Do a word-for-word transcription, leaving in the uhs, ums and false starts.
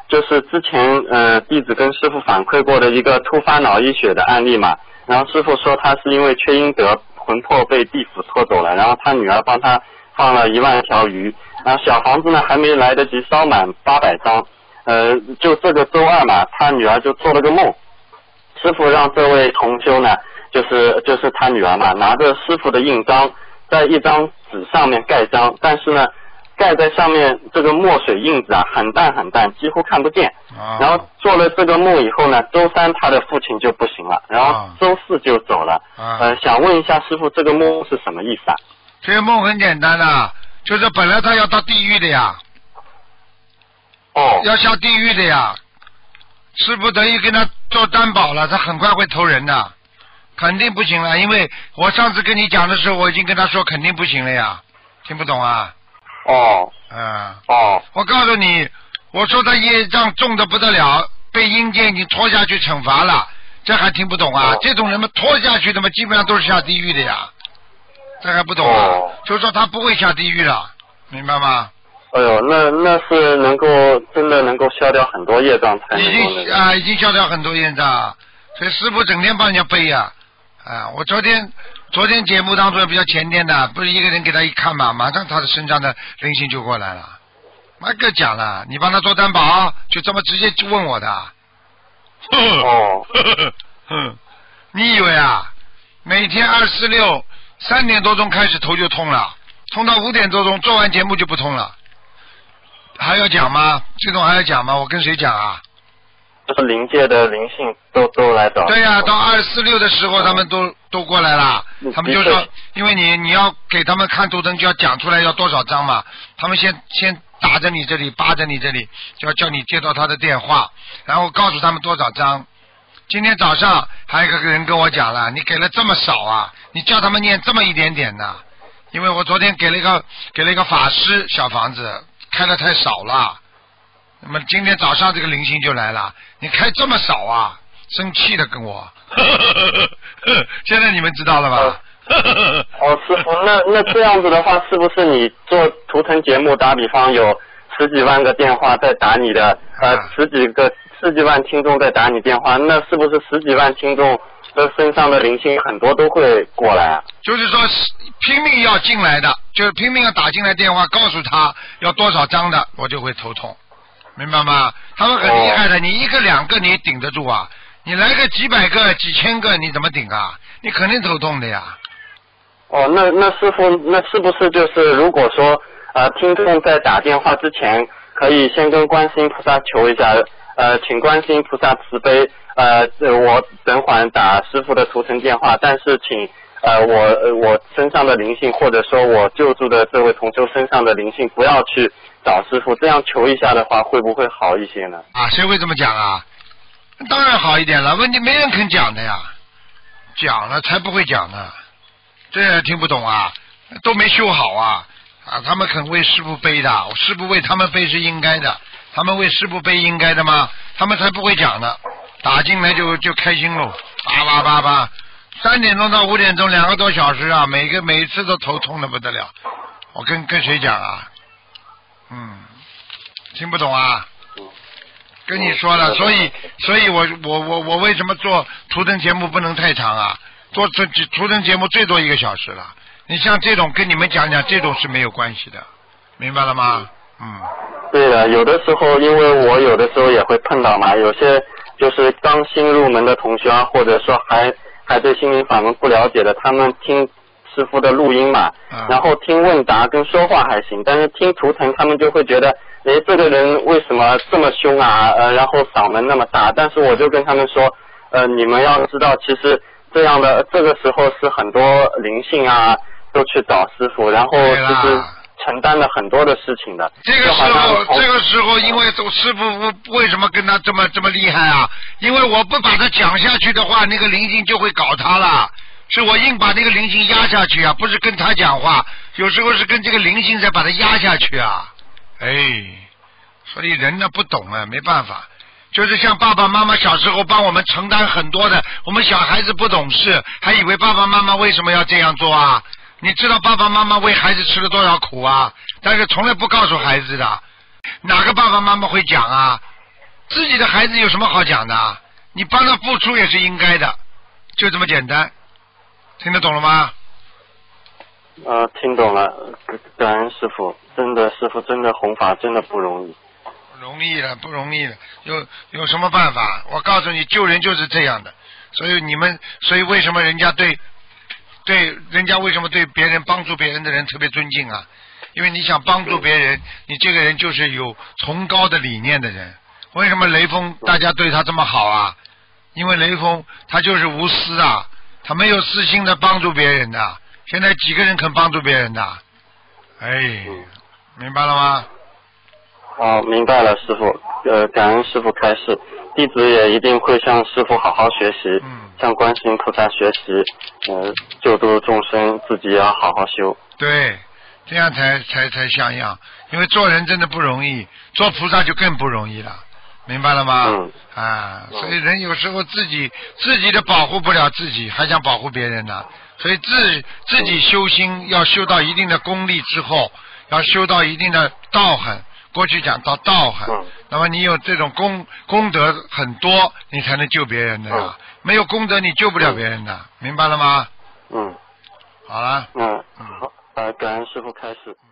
就是之前呃弟子跟师傅反馈过的一个突发脑溢血的案例嘛，然后师傅说他是因为缺阴德，魂魄被地府拖走了，然后他女儿帮他放了一万条鱼，然后小房子呢还没来得及烧满八百张，呃就这个周二嘛，他女儿就做了个梦，师傅让这位同修呢，就是就是他女儿嘛，拿着师傅的印章在一张纸上面盖章，但是呢盖在上面这个墨水印子啊很淡很淡，几乎看不见。 啊、 然后做了这个梦以后呢，周三他的父亲就不行了，然后周四就走了。 啊、 呃，想问一下师傅，这个梦是什么意思啊？ 这个梦很简单啊，就是本来他要到地狱的呀。 哦。 要下地狱的呀。师傅等于跟他做担保了，他很快会投人的，肯定不行了。因为我上次跟你讲的时候，我已经跟他说肯定不行了呀，听不懂啊？ 哦。 嗯。 哦。 我告诉你，我说他业障重的不得了，被阴间已经拖下去惩罚了，这还听不懂啊？哦、这种人们拖下去的嘛，基本上都是下地狱的呀，这还不懂啊？哦、就是说他不会下地狱了，明白吗？ 哎呦，那那是能够真的能够消掉很多业障才能够、那個。 已经啊，已经消掉很多业障，所以师父整天帮人家背呀、啊。啊，我昨天昨天节目当中比较前天的，不是一个人给他一看嘛，马上他的身上的灵性就过来了。那个讲了，你帮他做担保，就这么直接就问我的。 哦。 哼，你以为啊？每天二四六三点多钟开始头就痛了，痛到五点多钟，做完节目就不痛了。还要讲吗？这种还要讲吗？我跟谁讲啊？ 就是灵界的灵性都都来找。 对呀、啊，到二四六的时候，他们都、哦、都过来了。他们就说，因为你你要给他们看图腾，就要讲出来要多少张嘛。他们先先打着你这里，扒着你这里，就要叫你接到他的电话，然后告诉他们多少张。今天早上还有一个人跟我讲了，你给了这么少啊？你叫他们念这么一点点呢？因为我昨天给了一个给了一个法师小房子。开的太少了，那么今天早上这个灵性就来了，你开这么少啊，生气的跟我，现在你们知道了吧？ 哦，师傅，那那这样子的话，是不是你做图腾节目，打比方有十几万个电话在打你的，呃，十几个十几万听众在打你电话，那是不是十几万听众的身上的灵性很多都会过来啊？ 就是说拼命要进来的，就是拼命要打进来电话，告诉他要多少张的，我就会头痛，明白吗？他们很厉害的，哦、你一个两个你顶得住啊，你来个几百个、几千个，你怎么顶啊？你肯定头痛的呀。 哦，那那师傅，那是不是就是如果说呃听众在打电话之前，可以先跟观世音菩萨求一下，呃，请观世音菩萨慈悲，呃，我等会儿打师傅的图腾电话，但是请。呃，我呃我身上的灵性，或者说我救助的这位同修身上的灵性，不要去找师傅，这样求一下的话，会不会好一些呢？ 啊，谁会这么讲啊？当然好一点了，问题没人肯讲的呀，讲了才不会讲呢，这听不懂啊，都没修好啊啊！他们肯为师父背的，师父为他们背是应该的，他们为师父背应该的吗？他们才不会讲呢，打进来就就开心喽，叭叭叭叭。三点钟到五点钟，两个多小时啊，每个每一次都头痛的不得了。我跟跟谁讲啊？嗯，听不懂啊？跟你说了，所以所以我我我我为什么做图腾节目不能太长啊？做图图腾节目最多一个小时了。你像这种跟你们讲讲，这种是没有关系的，明白了吗？嗯。 对的，有的时候因为我有的时候也会碰到嘛，有些就是刚新入门的同学啊，或者说还。还对心灵法门不了解的，他们听师傅的录音嘛，嗯、然后听问答跟说话还行，但是听图腾他们就会觉得，诶，这个人为什么这么凶啊？呃，然后嗓门那么大。但是我就跟他们说，呃，你们要知道，其实这样的这个时候是很多灵性啊都去找师傅，然后其实承担了很多的事情的。 这个时候，这个时候，因为师傅为什么跟他这么这么厉害啊？因为我不把他讲下去的话，那个灵性就会搞他了。是我硬把那个灵性压下去啊，不是跟他讲话，有时候是跟这个灵性在把他压下去啊。哎，所以人呢不懂啊，没办法。就是像爸爸妈妈小时候帮我们承担很多的，我们小孩子不懂事，还以为爸爸妈妈为什么要这样做啊？你知道爸爸妈妈为孩子吃了多少苦啊？但是从来不告诉孩子的，哪个爸爸妈妈会讲啊？ 自己的孩子有什么好讲的啊？你帮他付出也是应该的，就这么简单，听得懂了吗？ 呃，听懂了，感恩师傅，真的师傅真的弘法真的不容易。 不容易了，不容易了，有有什么办法？我告诉你，救人就是这样的。所以你们，所以为什么人家对对人家为什么对别人帮助别人的人特别尊敬啊？因为你想帮助别人，你这个人就是有崇高的理念的人。为什么雷锋大家对他这么好啊？因为雷锋他就是无私啊，他没有私心的帮助别人的。现在几个人肯帮助别人的？哎，明白了吗？ 哦，明白了，师傅。呃，感恩师傅开示，弟子也一定会向师傅好好学习， 嗯， 向观世音菩萨学习，呃，救度众生，自己也要好好修。 对，这样才才才像样。因为做人真的不容易，做菩萨就更不容易了，明白了吗？ 嗯。 啊， 嗯、 所以人有时候自己自己的保护不了自己，还想保护别人呢。所以自自己修心要修到一定的功力之后，要修到一定的道行。过去讲到道行， 嗯、 那么你有这种功功德很多，你才能救别人的呀。 嗯、 没有功德，你救不了别人的，嗯、明白了吗？ 嗯。 好了。 嗯。好，呃，感恩师傅开示。